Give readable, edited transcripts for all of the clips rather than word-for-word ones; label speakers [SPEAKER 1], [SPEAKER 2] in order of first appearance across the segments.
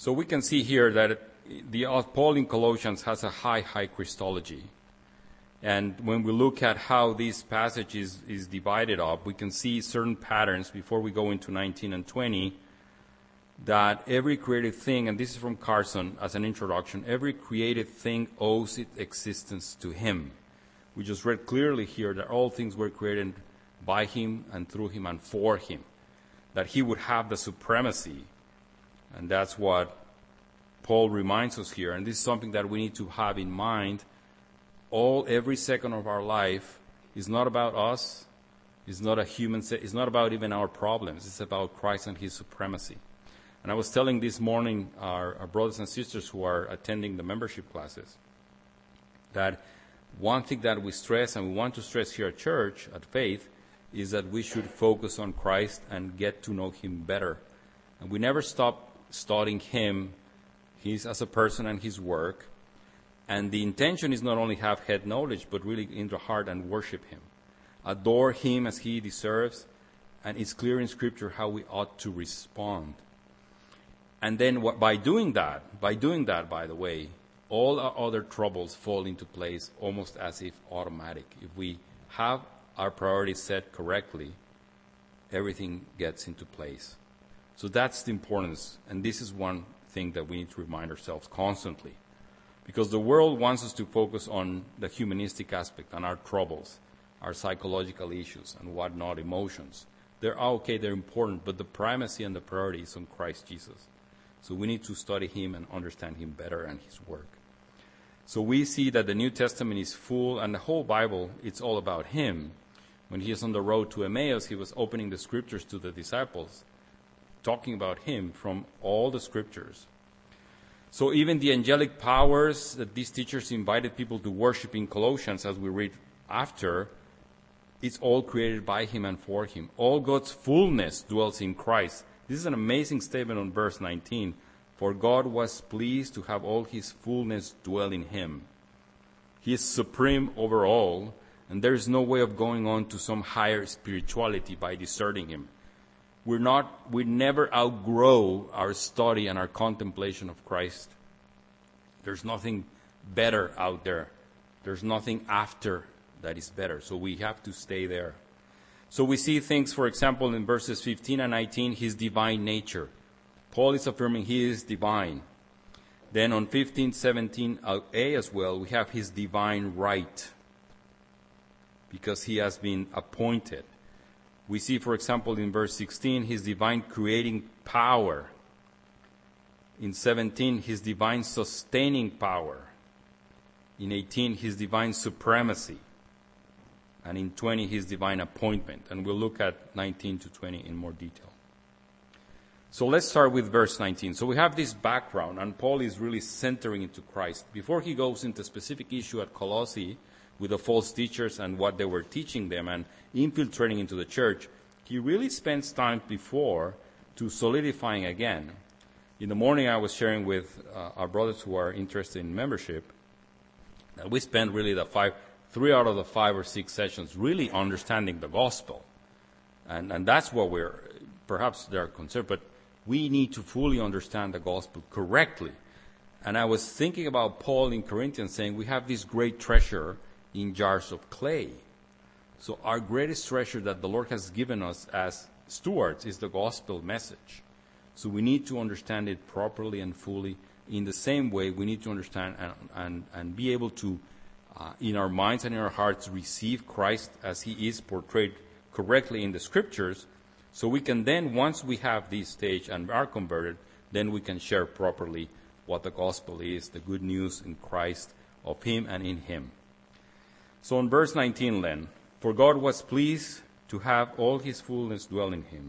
[SPEAKER 1] So we can see here that the Paul in Colossians has a high Christology. And when we look at how this passage is divided up, we can see certain patterns before we go into 19 and 20, that every created thing, and this is from Carson as an introduction, every created thing owes its existence to him. We just read clearly here that all things were created by him and through him and for him, that he would have the supremacy. And that's what Paul reminds us here. And this is something that we need to have in mind. Every second of our life is not about us. It's not it's not about even our problems. It's about Christ and his supremacy. And I was telling this morning our brothers and sisters who are attending the membership classes that one thing that we stress, and we want to stress here at church, at Faith, is that we should focus on Christ and get to know him better. And we never stop studying him, as a person and his work. And the intention is not only have head knowledge, but really in the heart and worship him. Adore him as he deserves. And it's clear in Scripture how we ought to respond. And then by doing that, by the way, all our other troubles fall into place almost as if automatic. If we have our priorities set correctly, everything gets into place. So that's the importance. And this is one thing that we need to remind ourselves constantly. Because the world wants us to focus on the humanistic aspect, on our troubles, our psychological issues, and whatnot, emotions. They're okay, they're important, but the primacy and the priority is on Christ Jesus. So we need to study him and understand him better and his work. So we see that the New Testament is full, and the whole Bible, it's all about him. When he is on the road to Emmaus, he was opening the Scriptures to the disciples, talking about him from all the Scriptures. So even the angelic powers that these teachers invited people to worship in Colossians, as we read after, it's all created by him and for him. All God's fullness dwells in Christ. This is an amazing statement on verse 19. For God was pleased to have all his fullness dwell in him. He is supreme over all, and there is no way of going on to some higher spirituality by deserting him. We never outgrow our study and our contemplation of Christ. There's nothing better out there. There's nothing after that is better. So we have to stay there. So we see things, for example, in verses 15 and 19, his divine nature. Paul is affirming he is divine. Then on 15, 17a as well, we have his divine right, because he has been appointed. We see, for example, in verse 16, his divine creating power. In 17, his divine sustaining power. In 18, his divine supremacy. And in 20, his divine appointment. And we'll look at 19 to 20 in more detail. So let's start with verse 19. So we have this background, and Paul is really centering into Christ. Before he goes into specific issue at Colossae with the false teachers and what they were teaching them and infiltrating into the church, he really spends time before to solidifying again. In the morning I was sharing with our brothers who are interested in membership that we spent really 3 out of the 5 or 6 sessions really understanding the gospel. And that's what perhaps they're concerned, but we need to fully understand the gospel correctly. And I was thinking about Paul in Corinthians saying we have this great treasure in jars of clay. So our greatest treasure that the Lord has given us as stewards is the gospel message. So we need to understand it properly and fully. In the same way, we need to understand and be able to, in our minds and in our hearts, receive Christ as he is portrayed correctly in the Scriptures. So we can then, once we have this stage and are converted, then we can share properly what the gospel is, the good news in Christ, of him and in him. So in verse 19 then, for God was pleased to have all his fullness dwell in him.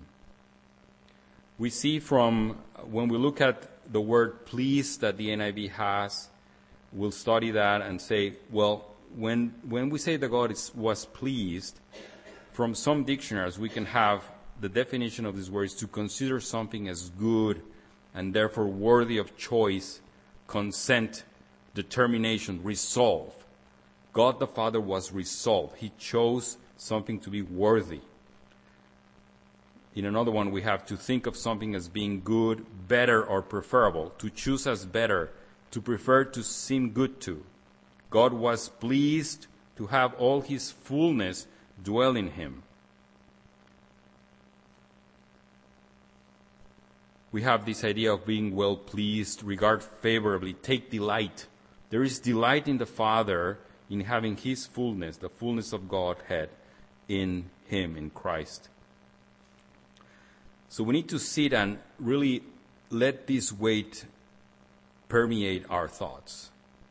[SPEAKER 1] We see from, when we look at the word pleased that the NIV has, we'll study that and say, well, when we say that God was pleased, from some dictionaries we can have the definition of these words to consider something as good and therefore worthy of choice, consent, determination, resolve. God the Father was resolved. He chose something to be worthy. In another one, we have to think of something as being good, better, or preferable, to choose as better, to prefer, to seem good to. God was pleased to have all his fullness dwell in him. We have this idea of being well pleased, regard favorably, take delight. There is delight in the Father in having his fullness, the fullness of Godhead, in him, in Christ. So we need to sit and really let this weight permeate our thoughts.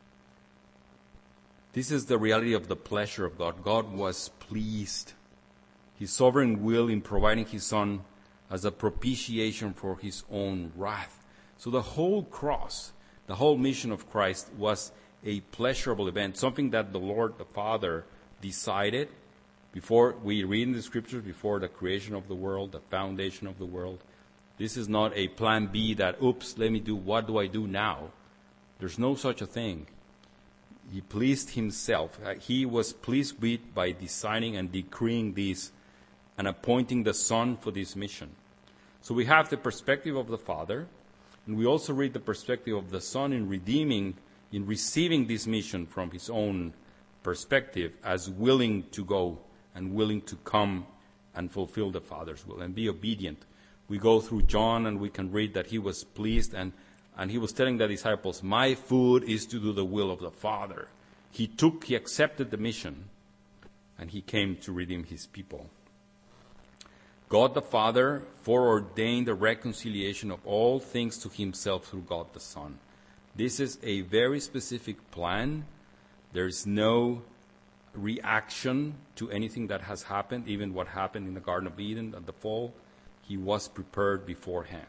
[SPEAKER 1] This is the reality of the pleasure of God. God was pleased. His sovereign will in providing his Son as a propitiation for his own wrath. So the whole cross, the whole mission of Christ was a pleasurable event, something that the Lord, the Father, decided before we read in the Scriptures, before the creation of the world, the foundation of the world. This is not a plan B that, what do I do now? There's no such a thing. He pleased himself. He was pleased with by designing and decreeing this and appointing the Son for this mission. So we have the perspective of the Father, and we also read the perspective of the Son in receiving this mission from his own perspective as willing to go and willing to come and fulfill the Father's will and be obedient. We go through John and we can read that he was pleased and he was telling the disciples, my food is to do the will of the Father. He accepted the mission, and he came to redeem his people. God the Father foreordained the reconciliation of all things to himself through God the Son. This is a very specific plan. There is no reaction to anything that has happened, even what happened in the Garden of Eden at the fall. He was prepared beforehand.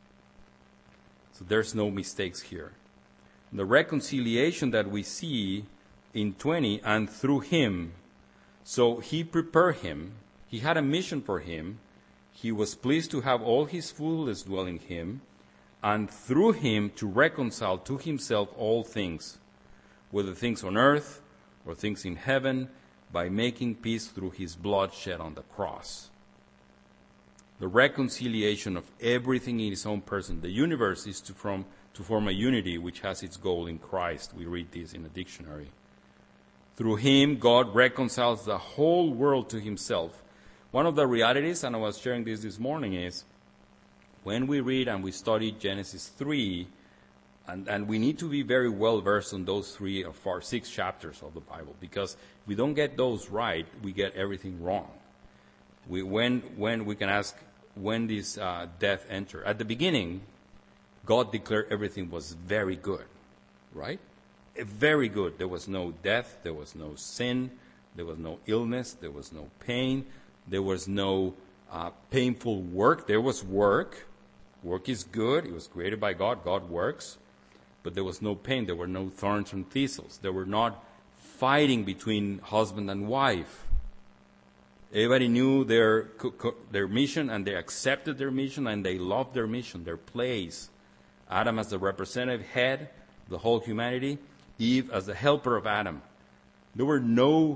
[SPEAKER 1] So there's no mistakes here. The reconciliation that we see in 20, and through him, so he prepared him. He had a mission for him. He was pleased to have all his fullness dwell in him, and through him to reconcile to himself all things, whether things on earth or things in heaven, by making peace through his blood shed on the cross. The reconciliation of everything in his own person. The universe is to form a unity which has its goal in Christ. We read this in a dictionary. Through him, God reconciles the whole world to himself. One of the realities, and I was sharing this morning, is when we read and we study Genesis 3, and we need to be very well versed on those 3 or 4, 6 chapters of the Bible, because if we don't get those right, we get everything wrong. When we can ask, when this death entered? At the beginning, God declared everything was very good, right? Very good. There was no death, there was no sin, there was no illness, there was no pain, there was no painful work. There was work. Work is good. It was created by God. God works. But there was no pain. There were no thorns and thistles. There were not fighting between husband and wife. Everybody knew their mission, and they accepted their mission, and they loved their mission, their place. Adam as the representative head of the whole humanity, Eve as the helper of Adam. There were no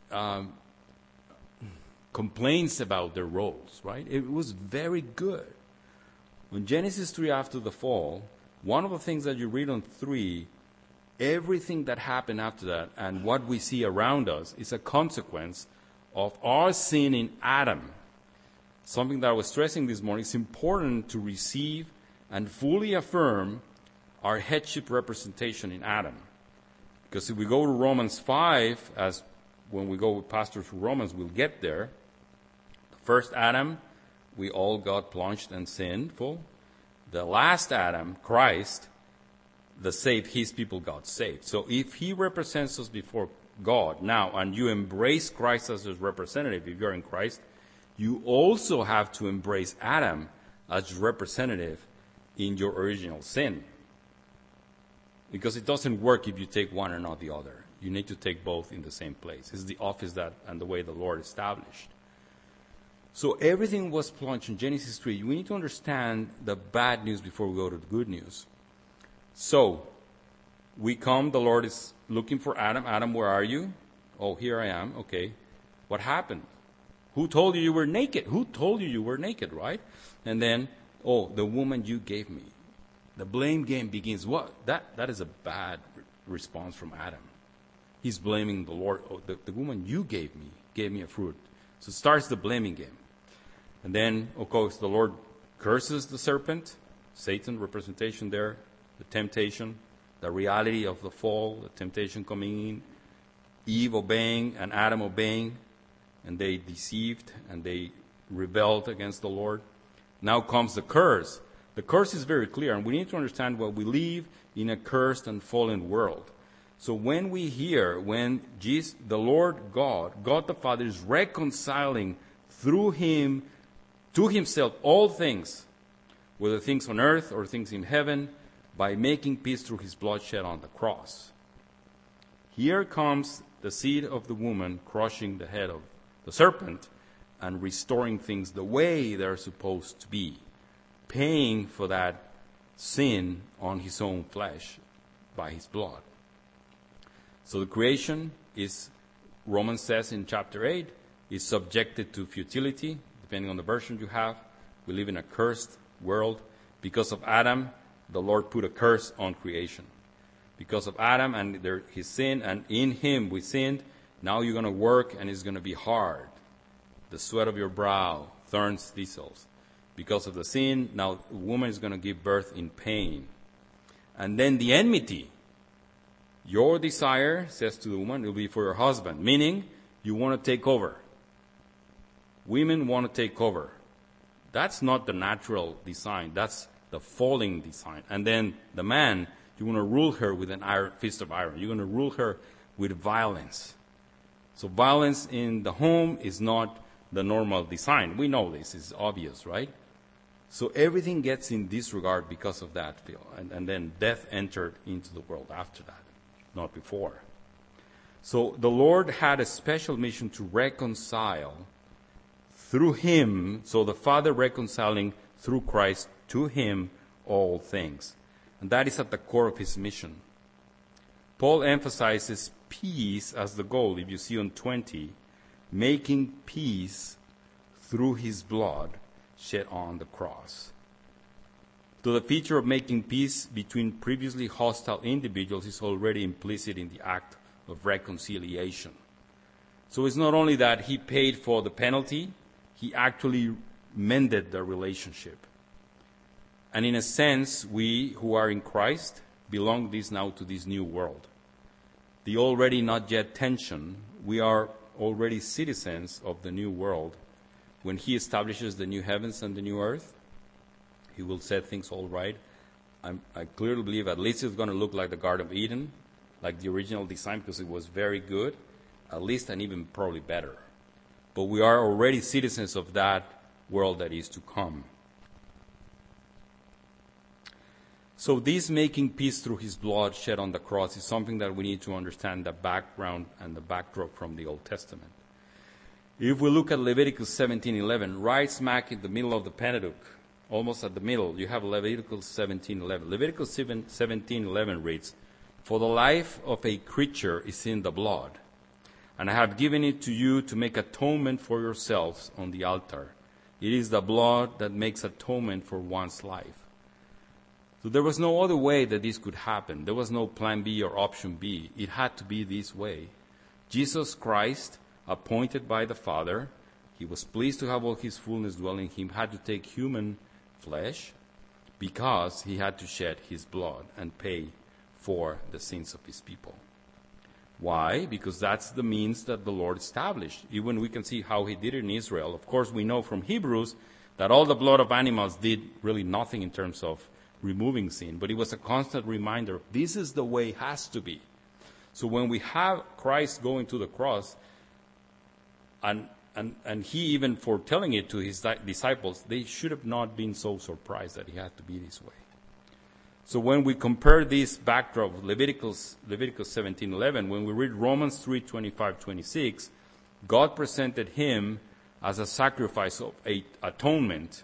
[SPEAKER 1] complaints about their roles, right? It was very good. When Genesis 3, after the fall, one of the things that you read on 3, everything that happened after that and what we see around us is a consequence of our sin in Adam. Something that I was stressing this morning, it's important to receive and fully affirm our headship representation in Adam. Because if we go to Romans 5, as when we go with pastors through Romans, we'll get there. The first Adam, we all got plunged and sinful. The last Adam, Christ, his people got saved. So if he represents us before God now, and you embrace Christ as his representative, if you're in Christ, you also have to embrace Adam as representative in your original sin. Because it doesn't work if you take one and not the other. You need to take both in the same place. It's the office and the way the Lord established. So everything was plunged in Genesis 3. We need to understand the bad news before we go to the good news. So, we come, the Lord is looking for Adam. Adam, where are you? Oh, here I am. Okay. What happened? Who told you you were naked? Who told you you were naked, right? And then, the woman you gave me. The blame game begins. What? That is a bad response from Adam. He's blaming the Lord. The woman you gave me a fruit. So it starts the blaming game. And then, of course, the Lord curses the serpent, Satan representation there, the temptation, the reality of the fall, the temptation coming in, Eve obeying and Adam obeying, and they deceived and they rebelled against the Lord. Now comes the curse. The curse is very clear, and we need to understand what we live in a cursed and fallen world. So when we hear, when Jesus, the Lord God the Father is reconciling through him to himself all things, whether things on earth or things in heaven, by making peace through his blood shed on the cross. Here comes the seed of the woman crushing the head of the serpent and restoring things the way they're supposed to be, paying for that sin on his own flesh by his blood. So the creation is, Romans says in chapter 8, is subjected to futility, depending on the version you have. We live in a cursed world. Because of Adam, the Lord put a curse on creation. Because of Adam and his sin, and in him we sinned, now you're going to work and it's going to be hard. The sweat of your brow, thorns, thistles. Because of the sin, now a woman is going to give birth in pain. And then the enmity. Your desire, says to the woman, will be for your husband. Meaning, you want to take over. Women want to take over. That's not the natural design. That's the falling design. And then the man, you want to rule her with an iron fist of iron. You're going to rule her with violence. So violence in the home is not the normal design. We know this. It's obvious, right? So everything gets in disregard because of that, Phil. And then death entered into the world after that, not before. So the Lord had a special mission to reconcile through him, so the Father reconciling through Christ to him all things. And that is at the core of his mission. Paul emphasizes peace as the goal, if you see on 20, making peace through his blood shed on the cross. So the feature of making peace between previously hostile individuals is already implicit in the act of reconciliation. So it's not only that he paid for the penalty, he actually mended the relationship. And in a sense, we who are in Christ belong now to this new world. The already not yet tension, we are already citizens of the new world. When he establishes the new heavens and the new earth, he will set things all right. I clearly believe at least it's going to look like the Garden of Eden, like the original design, because it was very good, at least, and even probably better. But we are already citizens of that world that is to come. So this making peace through his blood shed on the cross is something that we need to understand the background and the backdrop from the Old Testament. If we look at Leviticus 17:11, right smack in the middle of the Pentateuch, almost at the middle, you have Leviticus 17:11. Leviticus 17:11 reads, "For the life of a creature is in the blood, and I have given it to you to make atonement for yourselves on the altar. It is the blood that makes atonement for one's life." So there was no other way that this could happen. There was no plan B or option B. It had to be this way. Jesus Christ, appointed by the Father, he was pleased to have all his fullness dwell in him, had to take human flesh because he had to shed his blood and pay for the sins of his people. Why? Because that's the means that the Lord established. Even we can see how he did it in Israel. Of course, we know from Hebrews that all the blood of animals did really nothing in terms of removing sin. But it was a constant reminder, this is the way it has to be. So when we have Christ going to the cross, and he even foretelling it to his disciples, they should have not been so surprised that he had to be this way. So when we compare this backdrop of Leviticus 17:11, when we read Romans 3:25-26, God presented him as a sacrifice of atonement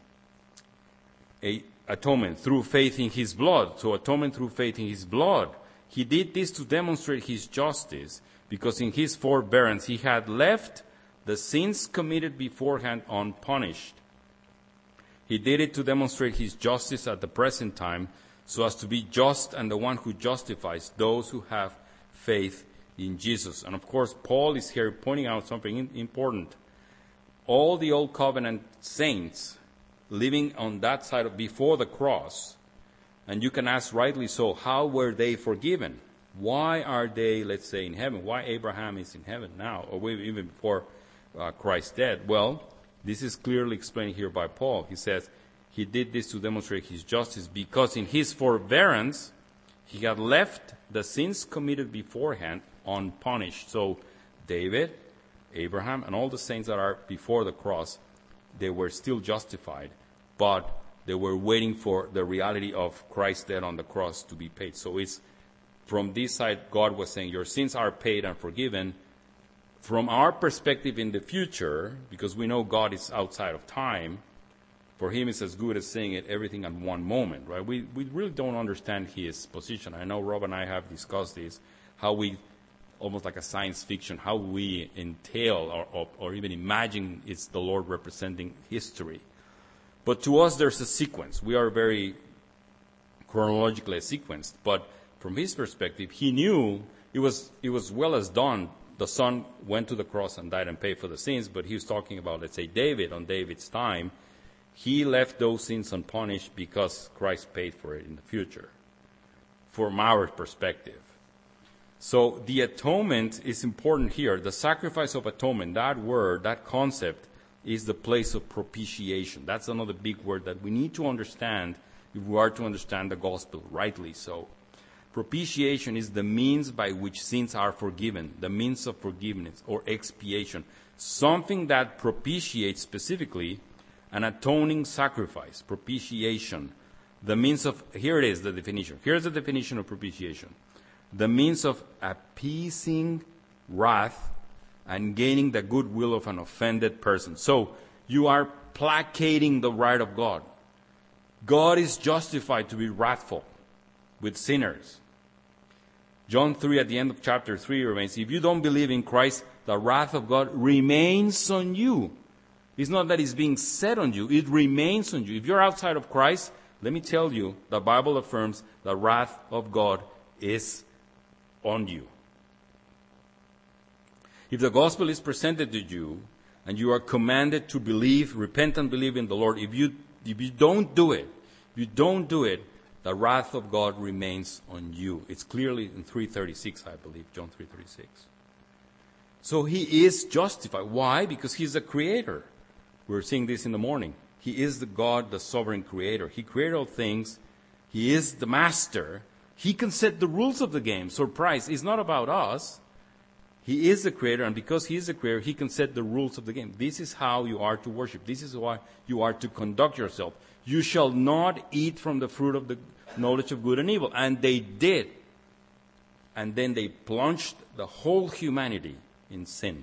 [SPEAKER 1] through faith in his blood. So atonement through faith in his blood. He did this to demonstrate his justice, because in his forbearance he had left the sins committed beforehand unpunished. He did it to demonstrate his justice at the present time, so as to be just and the one who justifies those who have faith in Jesus. And of course, Paul is here pointing out something important. All the Old Covenant saints living on that side of before the cross, and you can ask rightly so, how were they forgiven? Why are they, let's say, in heaven? Why Abraham is in heaven now, or even before Christ's death? Well, this is clearly explained here by Paul. He says he did this to demonstrate his justice because in his forbearance he had left the sins committed beforehand unpunished. So David, Abraham, and all the saints that are before the cross, they were still justified, but they were waiting for the reality of Christ's death on the cross to be paid. So it's from this side, God was saying, your sins are paid and forgiven. From our perspective in the future, because we know God is outside of time, for him it's as good as saying it everything at one moment, right? We really don't understand his position. I know Rob and I have discussed this, how we, almost like a science fiction, how we entail or even imagine it's the Lord representing history. But to us there's a sequence. We are very chronologically sequenced, but from his perspective, he knew it was well as done. The Son went to the cross and died and paid for the sins, but he was talking about, let's say, David, on David's time. He left those sins unpunished because Christ paid for it in the future, from our perspective. So the atonement is important here. The sacrifice of atonement, that word, that concept, is the place of propitiation. That's another big word that we need to understand if we are to understand the gospel rightly so. Propitiation is the means by which sins are forgiven, the means of forgiveness or expiation. Something that propitiates specifically an atoning sacrifice, propitiation. The means of, here it is, the definition. Here's the definition of propitiation. The means of appeasing wrath and gaining the goodwill of an offended person. So, you are placating the right of God. God is justified to be wrathful with sinners. John 3 at the end of chapter 3 remains, if you don't believe in Christ, the wrath of God remains on you. It's not that it's being set on you, it remains on you. If you're outside of Christ, let me tell you, the Bible affirms the wrath of God is on you. If the gospel is presented to you, and you are commanded to believe, repent and believe in the Lord, if you don't do it, the wrath of God remains on you. It's clearly in 3:36, I believe, John 3:36. So he is justified. Why? Because he's the creator. We were seeing this in the morning. He is the God, the sovereign creator. He created all things. He is the master. He can set the rules of the game. Surprise. It's not about us. He is the creator, and because he is the creator, he can set the rules of the game. This is how you are to worship. This is why you are to conduct yourself. You shall not eat from the fruit of the knowledge of good and evil. And they did. And then they plunged the whole humanity in sin.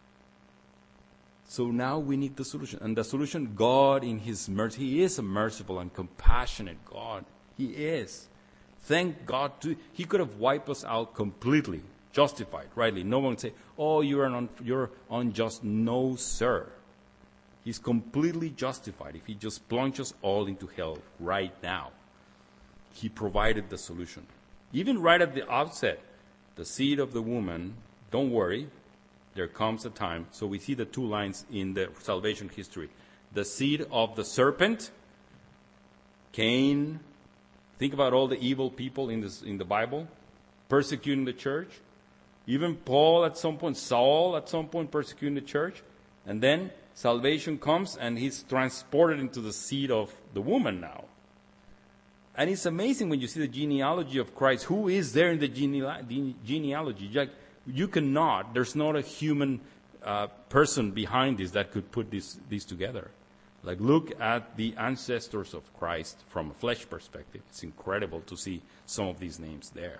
[SPEAKER 1] So now we need the solution. And the solution, God in his mercy, he is a merciful and compassionate God. He is. Thank God. He could have wiped us out completely. Justified, rightly. No one would say, oh, you're unjust. No, sir. He's completely justified if he just plunges all into hell right now. He provided the solution. Even right at the outset, the seed of the woman, don't worry, there comes a time. So we see the two lines in the salvation history. The seed of the serpent, Cain. Think about all the evil people in the Bible, persecuting the church. Even Paul at some point, Saul at some point persecuting the church. And then salvation comes and he's transported into the seed of the woman now. And it's amazing when you see the genealogy of Christ. Who is there in the genealogy? You cannot. There's not a human person behind this that could put these together. Like, look at the ancestors of Christ from a flesh perspective. It's incredible to see some of these names there.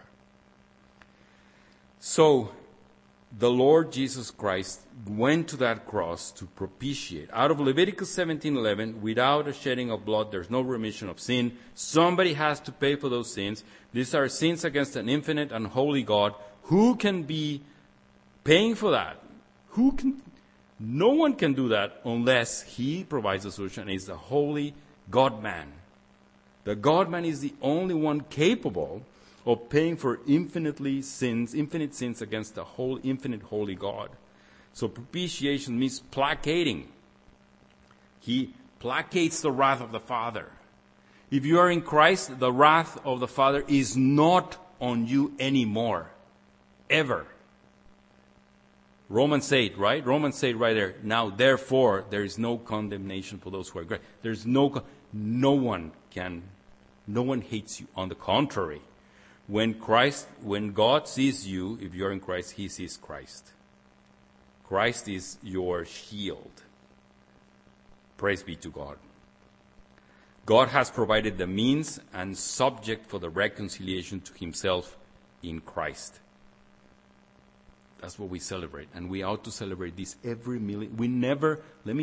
[SPEAKER 1] So, the Lord Jesus Christ went to that cross to propitiate. Out of Leviticus 17:11, without a shedding of blood, there's no remission of sin. Somebody has to pay for those sins. These are sins against an infinite and holy God. Who can be paying for that? No one can do that unless he provides a solution. He's the holy God-man. The God-man is the only one capable of paying for infinite sins against the whole infinite holy God. So propitiation means placating. He placates the wrath of the Father. If you are in Christ, the wrath of the Father is not on you anymore. Ever. Romans 8, right? Romans 8 right there. Now, therefore, there is no condemnation for those who are great. There's no one hates you. On the contrary, when God sees you, if you're in Christ, he sees Christ. Christ is your shield. Praise be to God. God has provided the means and subject for the reconciliation to himself in Christ. That's what we celebrate. And we ought to celebrate this every million. We never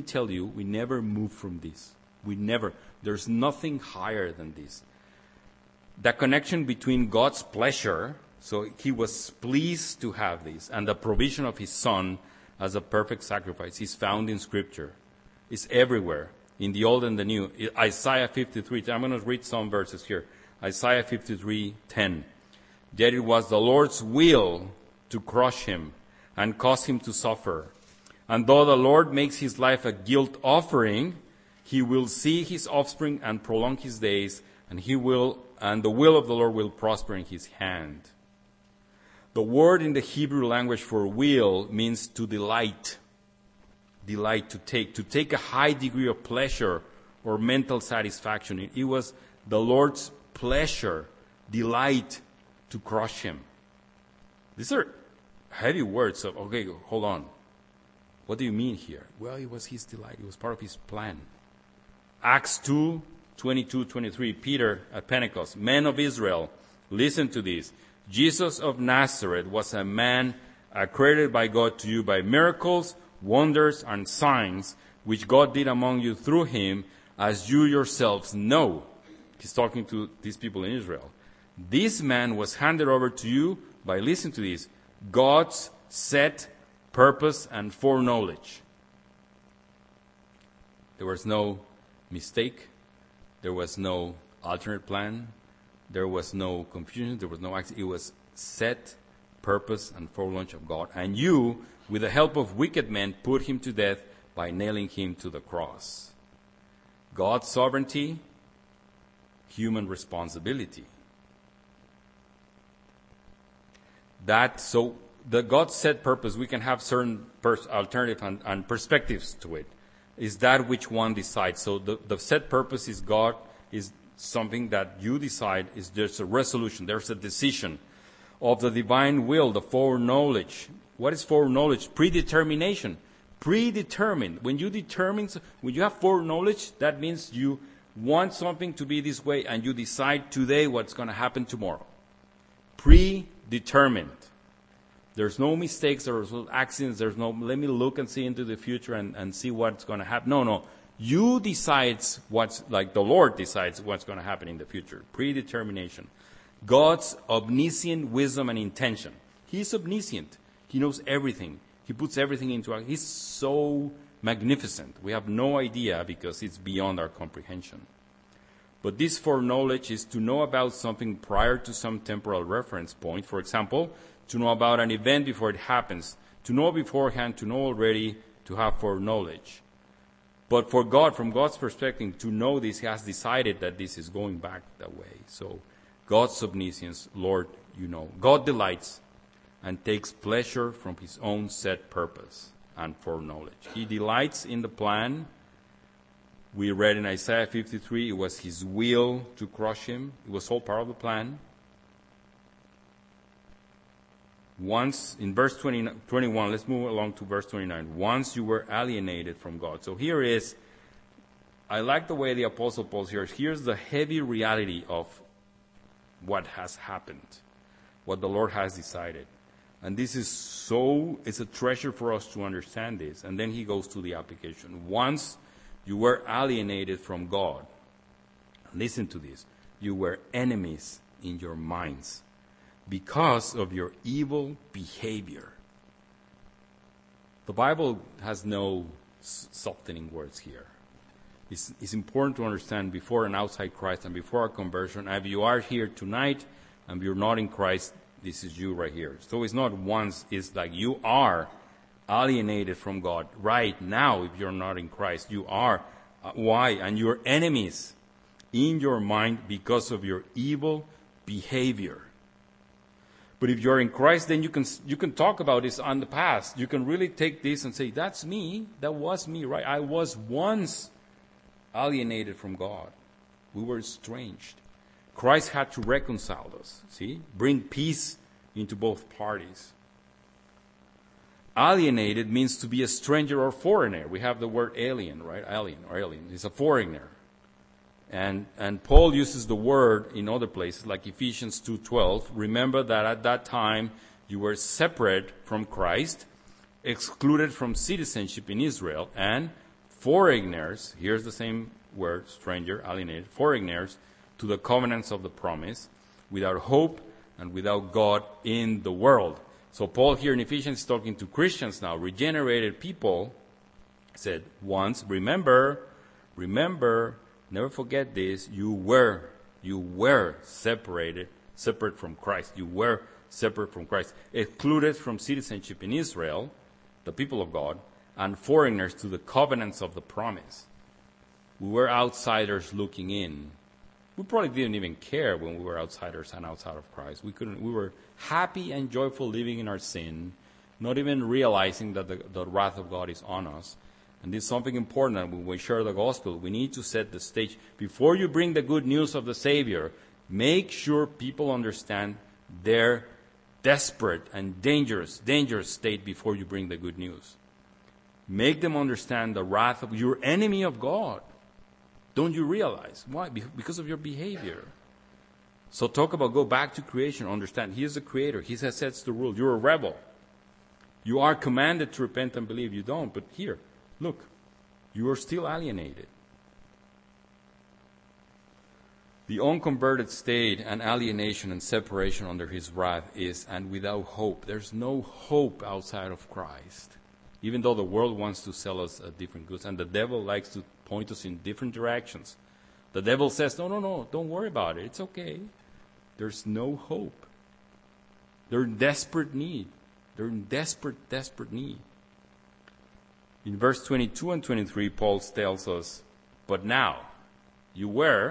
[SPEAKER 1] move from this. There's nothing higher than this. The connection between God's pleasure, so he was pleased to have this, and the provision of his Son as a perfect sacrifice is found in Scripture. It's everywhere, in the Old and the New. Isaiah 53, I'm going to read some verses here. Isaiah 53:10. Yet it was the Lord's will to crush him and cause him to suffer. And though the Lord makes his life a guilt offering, he will see his offspring and prolong his days, and the will of the Lord will prosper in his hand. The word in the Hebrew language for will means to delight. Delight, to take a high degree of pleasure or mental satisfaction. It was the Lord's pleasure, delight to crush him. These are heavy words of, okay, hold on. What do you mean here? Well, it was his delight. It was part of his plan. Acts 2:22-23, Peter at Pentecost. Men of Israel, listen to this. Jesus of Nazareth was a man accredited by God to you by miracles, wonders, and signs, which God did among you through him, as you yourselves know. He's talking to these people in Israel. This man was handed over to you by, listen to this, God's set purpose and foreknowledge. There was no mistake. There was no alternate plan. There was no confusion. There was no accident. It was set purpose and foreknowledge of God. And you, with the help of wicked men, put him to death by nailing him to the cross. God's sovereignty, human responsibility. The God's set purpose, we can have certain alternative and perspectives to it, is that which one decides. So the set purpose is God, is something that you decide, there's a resolution, there's a decision of the divine will, the foreknowledge. What is foreknowledge? Predetermination. Predetermined. When you have foreknowledge, that means you want something to be this way and you decide today what's going to happen tomorrow. Predetermined. There's no mistakes, there's no accidents, there's no, let me look and see into the future and see what's going to happen. No. You decide the Lord decides what's going to happen in the future. Predetermination. God's omniscient wisdom and intention. He's omniscient. He knows everything. He puts everything into action. He's so magnificent. We have no idea because it's beyond our comprehension. But this foreknowledge is to know about something prior to some temporal reference point. For example, to know about an event before it happens, to know beforehand, to know already, to have foreknowledge. But for God, from God's perspective, to know this, he has decided that this is going back that way. So God's omniscience, Lord, you know. God delights and takes pleasure from his own set purpose and foreknowledge. He delights in the plan. We read in Isaiah 53, it was his will to crush him. It was all part of the plan. Once, in verse 21, let's move along to verse 29. Once you were alienated from God. So here is, I like the way the Apostle Paul here's the heavy reality of what has happened, what the Lord has decided. And this is it's a treasure for us to understand this. And then he goes to the application. Once you were alienated from God. Listen to this. You were enemies in your minds because of your evil behavior. The Bible has no softening words here. It's important to understand before and outside Christ and before our conversion. If you are here tonight and you're not in Christ, this is you right here. So it's not once, it's like you are alienated from God right now if you're not in Christ. You are. Why? And you're enemies in your mind because of your evil behavior. But if you're in Christ, then you can talk about this on the past. You can really take this and say, that's me. That was me, right? I was once alienated from God. We were estranged. Christ had to reconcile us, see? Bring peace into both parties. Alienated means to be a stranger or foreigner. We have the word alien, right? Alien. It's a foreigner. And Paul uses the word in other places, like Ephesians 2:12. Remember that at that time you were separate from Christ, excluded from citizenship in Israel, and foreigners, here's the same word, stranger, alienated, foreigners to the covenants of the promise, without hope and without God in the world. So Paul here in Ephesians is talking to Christians now, regenerated people, said once, remember, never forget this, you were separate from Christ. You were separate from Christ, excluded from citizenship in Israel, the people of God, and foreigners to the covenants of the promise. We were outsiders looking in. We probably didn't even care when we were outsiders and outside of Christ. We were happy and joyful living in our sin, not even realizing that the wrath of God is on us. And this is something important, and when we share the gospel, we need to set the stage. Before you bring the good news of the Savior, make sure people understand their desperate and dangerous state before you bring the good news. Make them understand the wrath of your enemy of God. Don't you realize? Why? Because of your behavior. So go back to creation, understand He is the creator. He sets the rule. You're a rebel. You are commanded to repent and believe. You don't, but here, look, you are still alienated. The unconverted state and alienation and separation under His wrath is, and without hope. There's no hope outside of Christ. Even though the world wants to sell us different goods, and the devil likes to point us in different directions. The devil says, no, don't worry about it. It's okay. There's no hope. They're in desperate need. They're in desperate need. In verse 22 and 23, Paul tells us, but now, you were,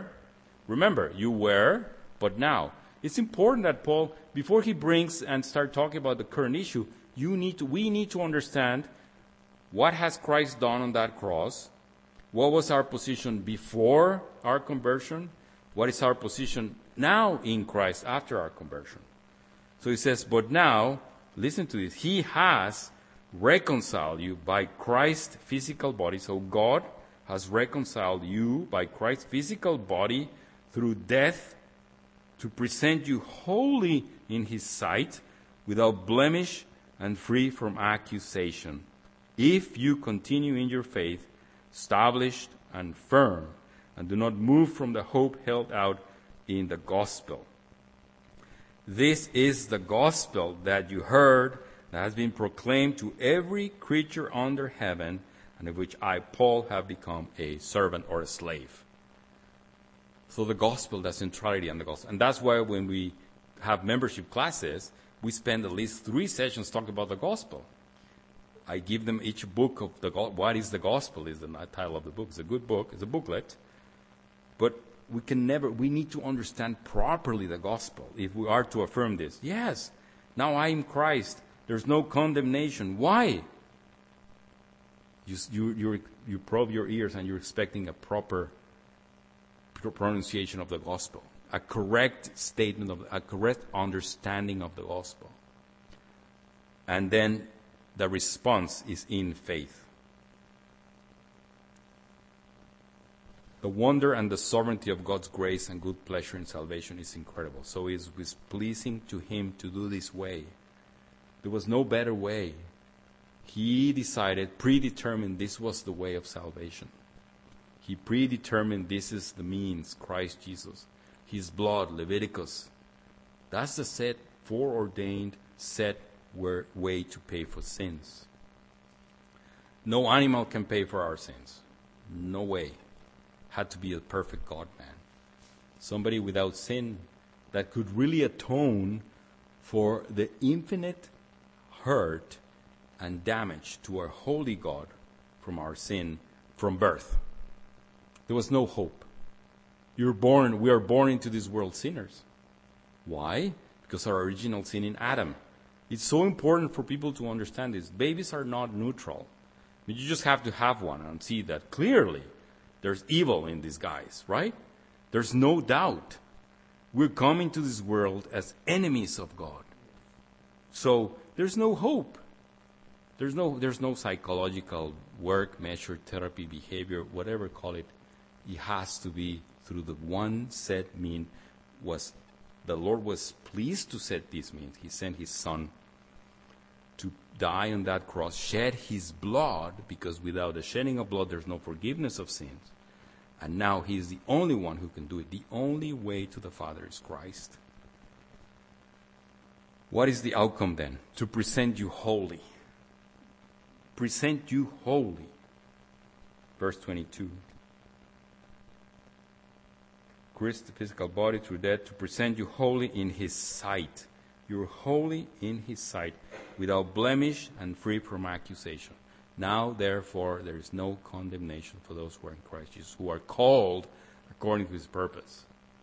[SPEAKER 1] but now. It's important that Paul, before he brings and start talking about the current issue, we need to understand what has Christ done on that cross, what was our position before our conversion, what is our position now in Christ after our conversion. So he says, but now, listen to this, He has reconciled you by Christ's physical body. So God has reconciled you by Christ's physical body through death to present you holy in His sight, without blemish and free from accusation, if you continue in your faith, established and firm, and do not move from the hope held out in the gospel. This is the gospel that you heard, that has been proclaimed to every creature under heaven, and of which I, Paul, have become a servant or a slave. So the gospel, the centrality in the gospel. And that's why when we have membership classes, we spend at least 3 sessions talking about the gospel. I give them each book of what is the gospel is the title of the book. It's a good book. It's a booklet. But we need to understand properly the gospel if we are to affirm this. Yes, now I am Christ. There's no condemnation. Why? You probe your ears and you're expecting a proper pronunciation of the gospel, a correct statement a correct understanding of the gospel. And then the response is in faith. The wonder and the sovereignty of God's grace and good pleasure in salvation is incredible. So it was pleasing to Him to do this way. There was no better way. He decided, predetermined this was the way of salvation. He predetermined this is the means, Christ Jesus. His blood, Leviticus. That's the foreordained, set way to pay for sins. No animal can pay for our sins. No way. Had to be a perfect God-man. Somebody without sin that could really atone for the infinite hurt and damage to our holy God from our sin from birth. There was no hope. We are born into this world sinners. Why? Because our original sin in Adam. It's so important for people to understand this. Babies are not neutral. You just have to have one and see that clearly there's evil in these guys, right? There's no doubt. We're coming to this world as enemies of God. So there's no hope. There's no psychological work, measure, therapy, behavior, whatever call it. It has to be through the one set mean. The Lord was pleased to set this means. He sent His Son to die on that cross, shed His blood, because without the shedding of blood, there's no forgiveness of sins. And now He is the only one who can do it. The only way to the Father is Christ. What is the outcome then? To present you holy. Present you holy. Verse 22. Christ, the physical body, through death, to present you holy in His sight. You're holy in His sight, without blemish and free from accusation. Now, therefore, there is no condemnation for those who are in Christ Jesus, who are called according to His purpose.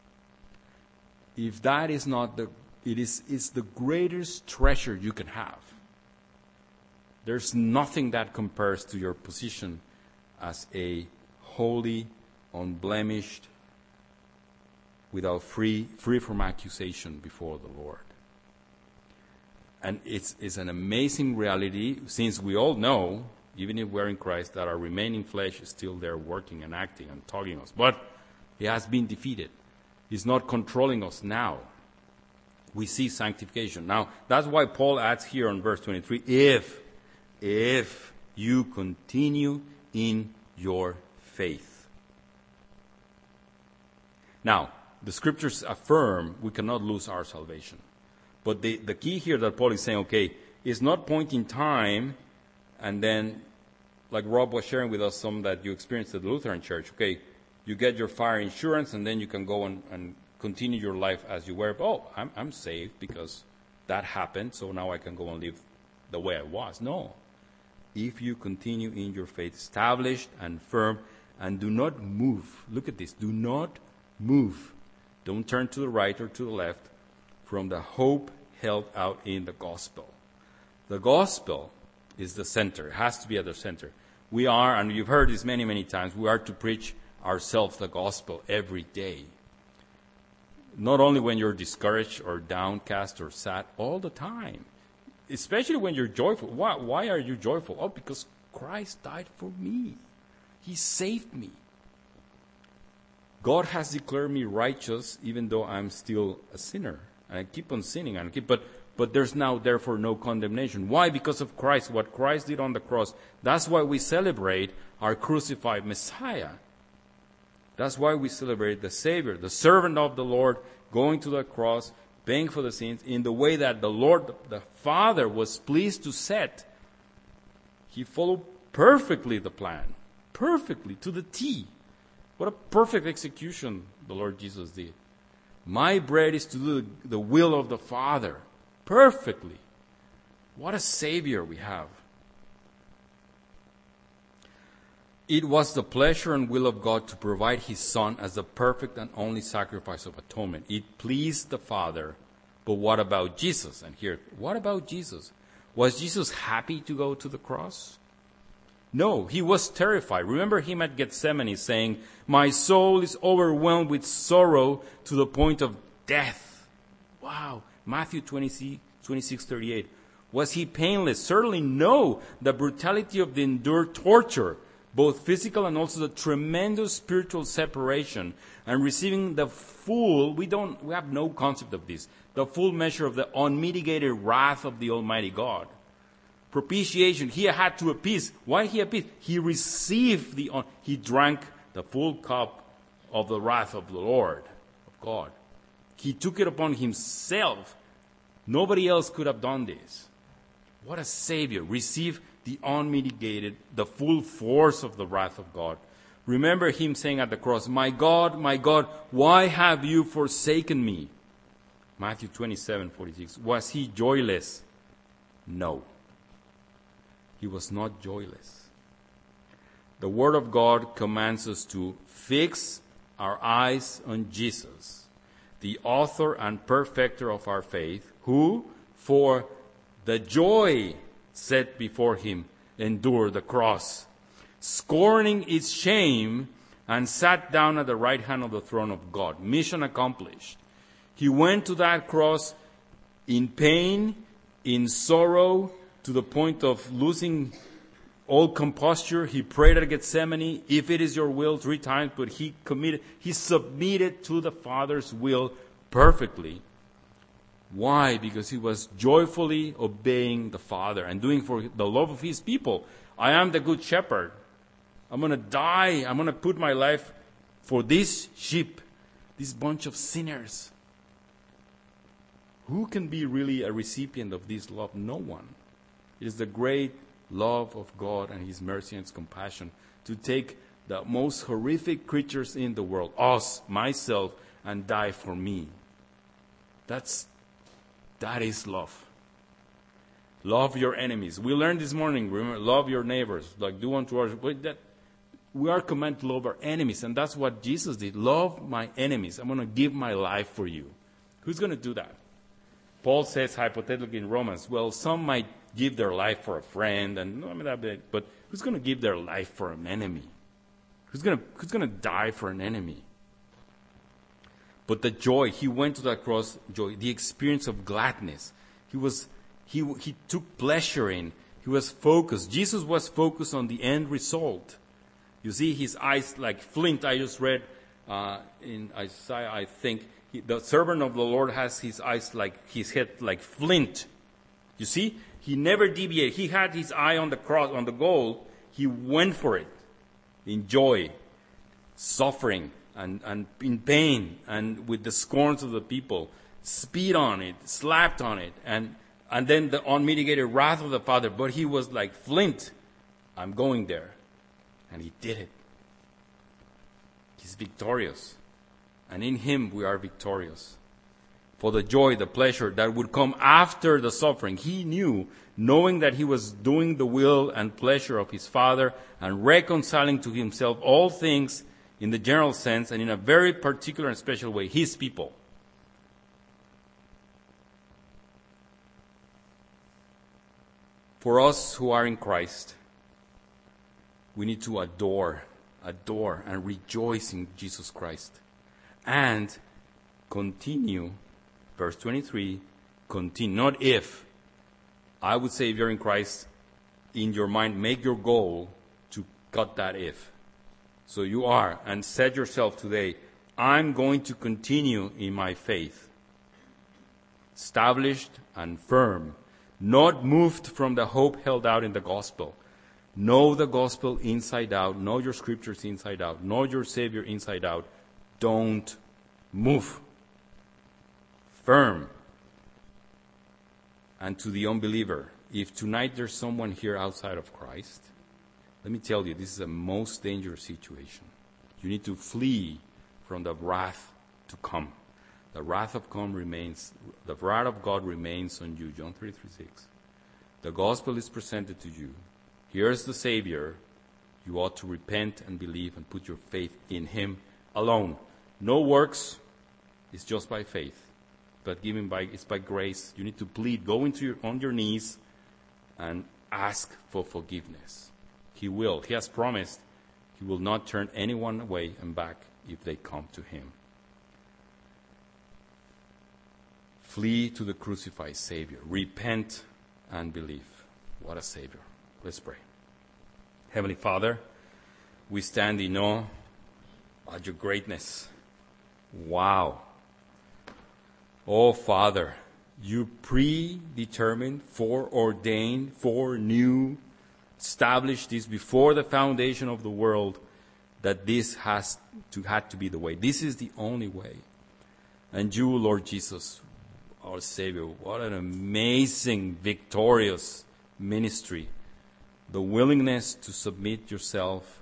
[SPEAKER 1] If that is not it's the greatest treasure you can have. There's nothing that compares to your position as a holy, unblemished, without free from accusation before the Lord. And it's an amazing reality, since we all know, even if we're in Christ, that our remaining flesh is still there working and acting and tugging us. But it has been defeated. It's not controlling us now. We see sanctification. Now, that's why Paul adds here on verse 23, if you continue in your faith. Now, the scriptures affirm we cannot lose our salvation. But the key here that Paul is saying, okay, is not point in time and then, like Rob was sharing with us some that you experienced at the Lutheran Church, okay, you get your fire insurance and then you can go and continue your life as you were. Oh, I'm saved because that happened, so now I can go and live the way I was. No. If you continue in your faith, established and firm, and do not move. Look at this. Do not move. Don't turn to the right or to the left from the hope held out in the gospel. The gospel is the center. It has to be at the center. We are, and you've heard this many, many times, we are to preach ourselves the gospel every day. Not only when you're discouraged or downcast or sad, all the time. Especially when you're joyful. Why are you joyful? Oh, because Christ died for me. He saved me. God has declared me righteous even though I'm still a sinner. And I keep on sinning. But there's now, therefore, no condemnation. Why? Because of Christ, what Christ did on the cross. That's why we celebrate our crucified Messiah. That's why we celebrate the Savior, the servant of the Lord, going to the cross, paying for the sins in the way that the Lord, the Father, was pleased to set. He followed perfectly the plan. Perfectly, to the T. What a perfect execution the Lord Jesus did. My bread is to do the will of the Father. Perfectly. What a Savior we have. It was the pleasure and will of God to provide His Son as the perfect and only sacrifice of atonement. It pleased the Father. But what about Jesus? And here, what about Jesus? Was Jesus happy to go to the cross? No, He was terrified. Remember Him at Gethsemane saying, my soul is overwhelmed with sorrow to the point of death. Wow. Matthew 26:38. Was He painless? Certainly no. The brutality of the endured torture, both physical and also the tremendous spiritual separation, and receiving the full, we have no concept of this, the full measure of the unmitigated wrath of the Almighty God. Propitiation, He had to appease. Why He appeased? He received He drank the full cup of the wrath of the Lord, of God. He took it upon Himself. Nobody else could have done this. What a Savior. Receive the unmitigated, the full force of the wrath of God. Remember him saying at the cross, my God, why have you forsaken me? Matthew 27:46. Was he joyless? No. He was not joyless. The Word of God commands us to fix our eyes on Jesus, the author and perfecter of our faith, who, for the joy set before him, endured the cross, scorning its shame, and sat down at the right hand of the throne of God. Mission accomplished. He went to that cross in pain, in sorrow, to the point of losing all composure. He prayed at Gethsemane, if it is your will, 3 times, but he submitted to the Father's will perfectly. Why? Because he was joyfully obeying the Father and doing for the love of his people. I am the good shepherd. I'm going to die. I'm going to put my life for this sheep, this bunch of sinners. Who can be really a recipient of this love? No one. It is the great love of God and his mercy and his compassion to take the most horrific creatures in the world, us, myself, and die for me. That is love. Love your enemies. We learned this morning, remember, love your neighbors, like do unto others. We are commanded to love our enemies, and that's what Jesus did. Love my enemies. I'm going to give my life for you. Who's going to do that? Paul says hypothetically in Romans, well, some might give their life for a friend, but who's going to give their life for an enemy? Who's going to die for an enemy? But the joy, he went to that cross, joy, the experience of gladness. He took pleasure in. He was focused. Jesus was focused on the end result. You see his eyes like flint. I just read in Isaiah, I think, the servant of the Lord has his eyes like his head like flint. You see, he never deviated. He had his eye on the cross, on the goal. He went for it in joy, suffering, and in pain, and with the scorns of the people. Spit on it, slapped on it, and then the unmitigated wrath of the Father. But he was like flint. I'm going there. And he did it. He's victorious. And in him we are victorious. For the joy, the pleasure that would come after the suffering, he knew, knowing that he was doing the will and pleasure of his Father and reconciling to himself all things in the general sense and in a very particular and special way, his people. For us who are in Christ, we need to adore and rejoice in Jesus Christ. And continue, verse 23, continue, not if. I would say if you're in Christ, in your mind, make your goal to cut that if. So you are, and set yourself today, I'm going to continue in my faith. Established and firm, not moved from the hope held out in the gospel. Know the gospel inside out. Know your scriptures inside out. Know your Savior inside out. Don't move. Firm. And to the unbeliever, if tonight there's someone here outside of Christ, let me tell you, this is a most dangerous situation. You need to flee from the wrath to come. The wrath of God remains on you. John 3:6. The gospel is presented to you. Here's the Savior. You ought to repent and believe and put your faith in him alone. No works. It's just by faith. But it's by grace. You need to plead. Go on your knees and ask for forgiveness. He will. He has promised he will not turn anyone away and back if they come to him. Flee to the crucified Savior. Repent and believe. What a Savior. Let's pray. Heavenly Father, we stand in awe at your greatness. Wow. Oh, Father, you predetermined, foreordained, foreknew, established this before the foundation of the world that this had to be the way. This is the only way. And you, Lord Jesus, our Savior, what an amazing, victorious ministry the willingness to submit yourself,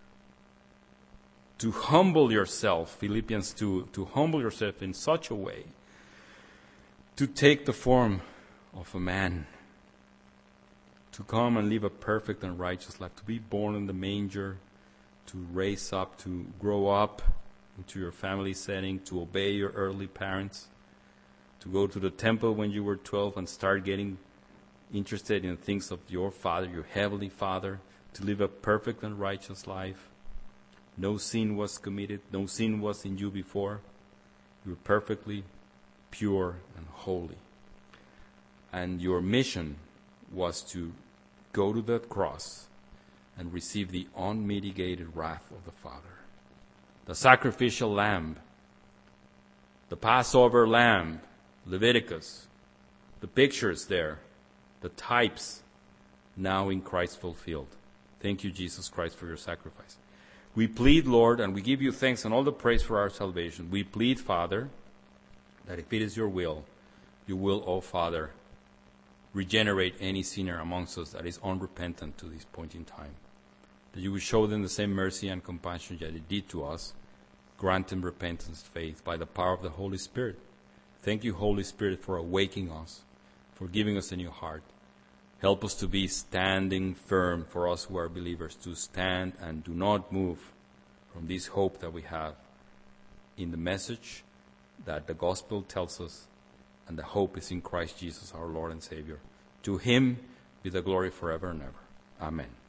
[SPEAKER 1] to humble yourself, Philippians 2, to humble yourself in such a way, to take the form of a man, to come and live a perfect and righteous life, to be born in the manger, to raise up, to grow up into your family setting, to obey your earthly parents, to go to the temple when you were 12 and start getting interested in things of your Father, your Heavenly Father, to live a perfect and righteous life. No sin was committed, no sin was in you before. You were perfectly pure and holy. And your mission was to go to that cross and receive the unmitigated wrath of the Father. The sacrificial lamb, the Passover lamb, Leviticus, the pictures there, the types, now in Christ fulfilled. Thank you, Jesus Christ, for your sacrifice. We plead, Lord, and we give you thanks and all the praise for our salvation. We plead, Father, that if it is your will, you will, O Father, regenerate any sinner amongst us that is unrepentant to this point in time. That you will show them the same mercy and compassion that you did to us. Grant them repentance, faith, by the power of the Holy Spirit. Thank you, Holy Spirit, for awakening us, for giving us a new heart. Help us to be standing firm for us who are believers, to stand and do not move from this hope that we have in the message that the gospel tells us, and the hope is in Christ Jesus, our Lord and Savior. To him be the glory forever and ever. Amen.